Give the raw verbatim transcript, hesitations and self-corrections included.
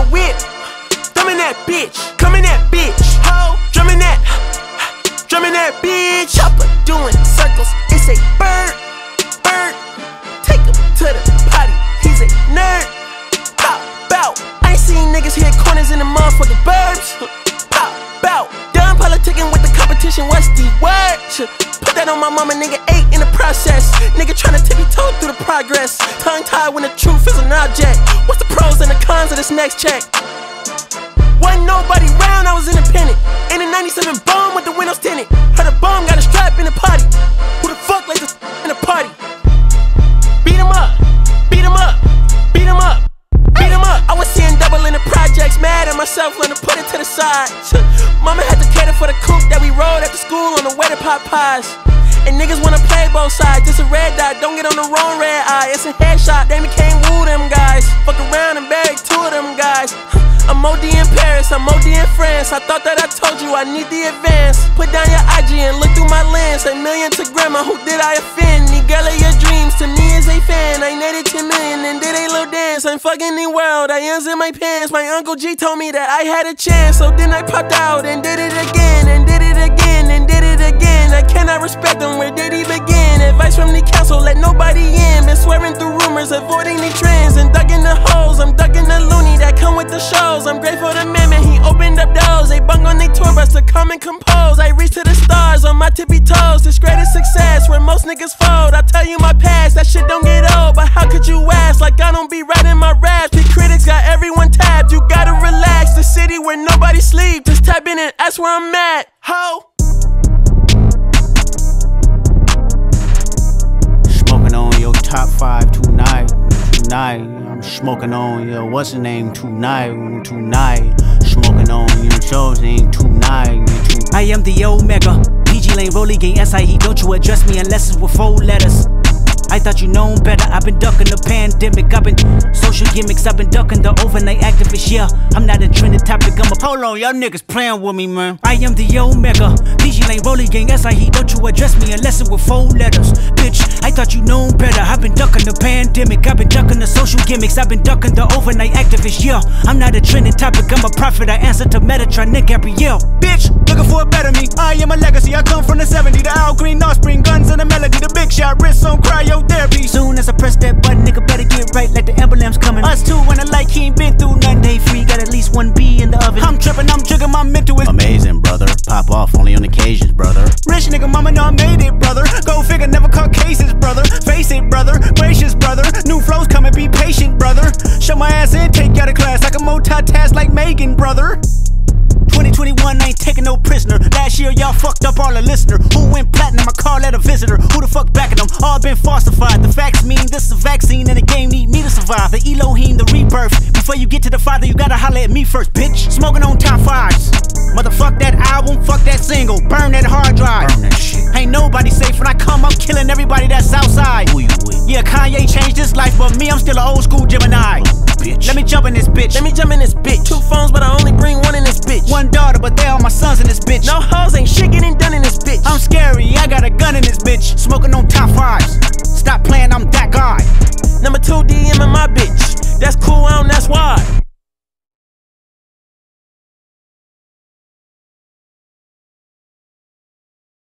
my whip, thumbing that bitch, coming that bitch, ho, drumming that, drumming that bitch. Chopper doing circles, it's a bird, bird. Take him to the potty, he's a nerd. Pop, bout, I ain't seen niggas hit corners in the motherfucking burbs. Pop, bout, done politicking with the competition, what's the word? Put that on my mama, nigga, eight in the process. Nigga tryna tippy toe through the progress. Tongue tied when the truth is an object. What's the pros and the cons of this next check? Wasn't nobody round, I was independent. In a ninety-seven bomb with the windows tinted. Heard a bomb got a strap in the party. Who the fuck like this in the party? Beat him up, beat him up, beat him up, beat him up. I was seeing double in the projects, mad at myself, learned to put it to the side. Mama had to cater for the coupe that we rode after school on the way to pot pies. And niggas wanna play both sides, it's a red dot, don't get on the wrong red eye. It's a headshot, they became woo them guys. Fuck around and buried two of them guys. I'm O D in Paris, I'm O D in France. I thought that I told you I need the advance. Put down your I G and look through my lens. A million to grandma, who did I offend? The girl of your dreams, to me is a fan. I netted ten million and did a little dance. I'm fucking the world, I ends in my pants. My Uncle G told me that I had a chance. So then I popped out and did it again, and did it again, and did it again. I cannot respect them, where did he begin? Advice from the council, let nobody in. Been swearing through rumors, avoiding the trends. And ducking the hoes, I'm ducking the loony that come with the shows. I'm grateful to man, man, he opened up doors. They bung on their tour bus to come and compose. I reach to the stars on my tippy toes. This greatest success where most niggas fold. I tell you my past, that shit don't get old. But how could you ask? Like I don't be writing my raps. The critics got everyone tapped. You gotta relax. The city where nobody sleep. Just type in and ask where I'm at. Ho! Smoking on your top five tonight, tonight. I'm smoking on your what's the name tonight, tonight. Smoking on your show's name tonight, tonight. I am the Omega, P G Lane, Rolly Gang, S I E. Don't you address me unless it's with four letters. I thought you known better, I've been ducking the pandemic. I've been social gimmicks, I've been ducking the overnight activists. Yeah, I'm not a trending topic, I'm a hold on, y'all niggas playing with me, man. I am the Omega, P G Lane, Rolly Gang, S I E. Don't you address me unless it with four letters. Bitch, I thought you known better, I've been ducking the pandemic. I've been ducking the social gimmicks, I've been ducking the overnight activists. Yeah, I'm not a trending topic, I'm a prophet. I answer to Metatron, Nick Gabrielle. Bitch, looking for a better me, I am a legacy. I come from the seventies, the Al Green, offspring, guns and the melody, the big shot, wrists on cryo therapy. Soon as I press that button, nigga better get right like the emblem's coming. Us two when I like he ain't been through nothing. Day free, got at least one B in the oven. I'm tripping, I'm jigging, my mental is amazing, brother. Pop off only on occasions, brother. Rich nigga, mama know I made it, brother. Go figure, never caught cases, brother. Face it, brother. Gracious, brother. New flows coming, be patient, brother. Show my ass in, take you out of class. I can multitask like Megan, brother. twenty twenty-one, I ain't taking no prisoner. Last year, y'all fucked up all the listener. Who went platinum? I call that a visitor. Who the fuck backing them? All been falsified. The facts mean this is a vaccine and the game need me to survive. The Elohim, the rebirth. Before you get to the Father, you gotta holler at me first, bitch. Smoking on top fives. Motherfuck that album, fuck that single. Burn that hard drive. Burn that shit. Ain't nobody safe when I come, I'm killing everybody that's outside. Who you with? Yeah, Kanye changed his life, but me, I'm still an old school Gemini. Oh, bitch. Let me jump in this bitch. Let me jump in this bitch. Two phones, but I only bring one in this bitch. One daughter, but they all my sons in this bitch. No hoes, ain't shit getting done in this bitch. I'm scary, I got a gun in this bitch. Smoking on top fives.